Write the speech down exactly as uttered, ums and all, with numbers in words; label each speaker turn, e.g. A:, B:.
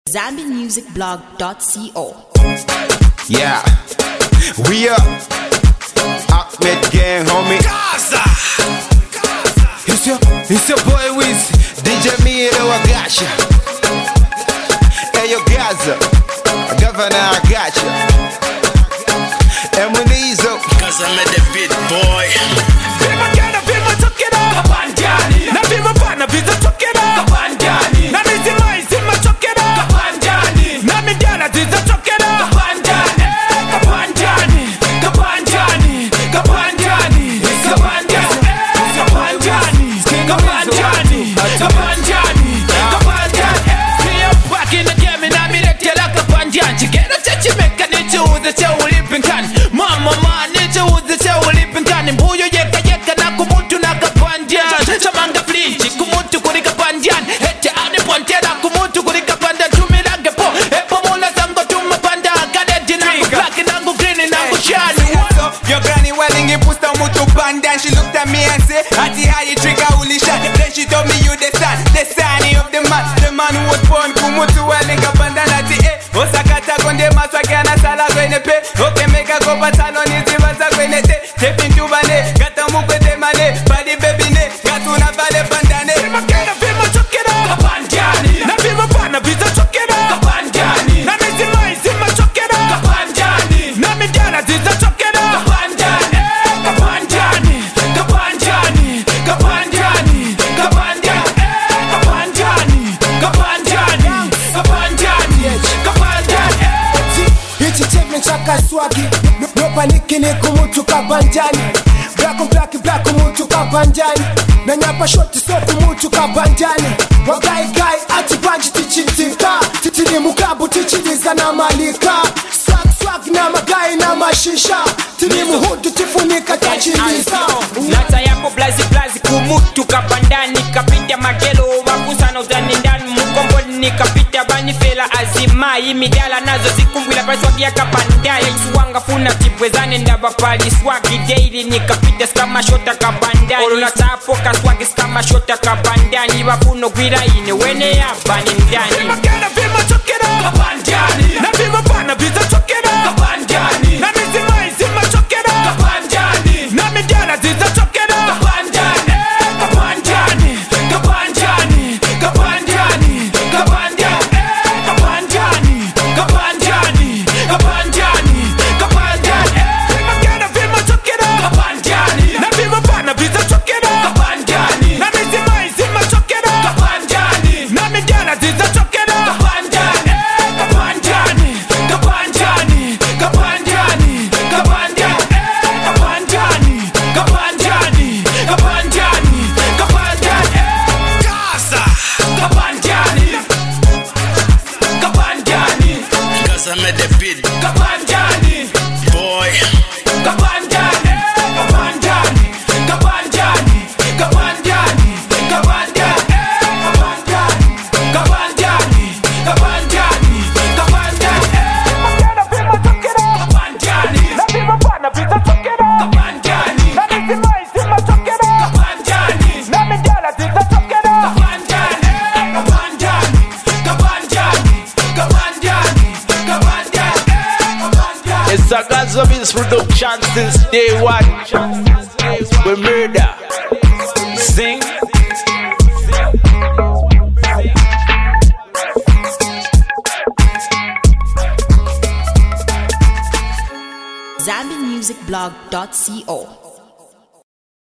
A: zambi music blog dot co.
B: Yeah, we up. Ahmed Gang, homie.
C: Gaza.
B: It's your, it's your boy Wiz. D J Miro, I got ya. Hey, yo, Gaza. Governor, I got ya. And when these up,
C: Gaza made the beat, boy.
D: Bima gana, bima chokera Kapanjani. Na bima bana, biza chokera Kapanjani. Na mizima izima chokera Kapanjani. Na midiana ziza chokera Kapanjani. Kapanjani, Kapanjani, Kapanjani, Kapanjani, Kapanjani, Kapanjani, Kapanjani, Kapanjani. See you back in the game and I'm in a tell like Kapanjani. Get a touch make a nature with the tail lipping can. Mama man, nature with the tail lipping can. Mbuyo yeka yeka na kumutu na Kapanjani. Chamanga flinchi kumutu kuri Kapanjani. Hete ane pontera kumutu kuri Kapanjani. Tumira gepo epo mula zango tumapanda. Kadeti nangu black nangu green nangu shani.
E: Your granny welling in pusta mutu pandan. She looked at me and said, Ati how you trigger holy shot. Then she told me you the son, the son of the man. The man who was born kumutu welling kapandan. Ati eh, osakata konde maswa kiana sala kwene pe. Okay meka kopa tano nizi waza kwene te. Tepin tubane, gata mukwete mane. Badi baby ne, gatuna vale pandane.
D: Bima gana, bima chokera Kapanjani. Na bima bana, biza chokera Kapanjani. Na mizima izima chokera Kapanjani. Na midiana ziza chokera Kapanjani. Kapanjani, Kapanjani, Kapanjani, Kapanjani, Kapanjani, Kapanjani, Kapanjani, Kapanjani.
F: Hichi chemne chaka swagi No, no paniki ni kumutu Kapanjani. Black black black kumutu Kapanjani. Na nyapa shoti so kumutu Kapanjani. Wagai gai ati banji tichitika. Titini mukabu tichiliza na malika. Swag swag na magai na mashisha. Tini muhudu tifunika tachiliza.
G: Nata yako blazi blazi kumutu Kapandani. Kapita magelo wakusana uzani ndani. Mukomboni nikapita bani fela azima. Imidala nazo zikumbwila pa swagi ya Kapandani. Suwanga funa tipwezane ndaba pali swagi daily. Nikapita skama shota Kapandani. Oluna tapo ka swagi skama shota Kapandani. Wafuno gwira ine wene ya bani mdani.
D: Bima gana, bima chokera Kapanjani. Na bima bana, biza chokera Kapanjani. Na mizima izima chokera Kapanjani. Na midiana ziza chokera Kapanjani. Kapanjani, Kapanjani, Kapanjani, Kapanjani, Kapanjani, Kapanjani, Kapanjani, Kapanjani. Bima gana, bima chokera Kapanjani. Na bima bana, biza chokera Kapanjani. Na mizima izima chokera Kapanjani. Na midiana ziza chokera Kapanjani. Kapanjani, Kapanjani, Kapanjani, Kapanjani, Kapanjani, Kapanjani, Kapanjani, Kapanjani.
C: Gaza.
D: Kapanjani, Kapanjani,
C: Gaza made the beat,
D: Kapanjani,
C: boy.
D: Kapanjani, Kapanjani, Kapanjani, Kapanjani, Kapanjani, Kapanjani, Kapanjani, Kapanjani, Kapanjani. Magana bima chokera Kapanjani. Na bima bana biza chokera Kapanjani. Na mizima izima chokera Kapanjani. Na midiana ziza chokera Kapanjani. Kapanjani, Kapanjani, Kapanjani, Kapanjani, Kapanjani.
H: It's a Gaza Beats production since day one. We murder. Sing.
A: zambi music blog dot co.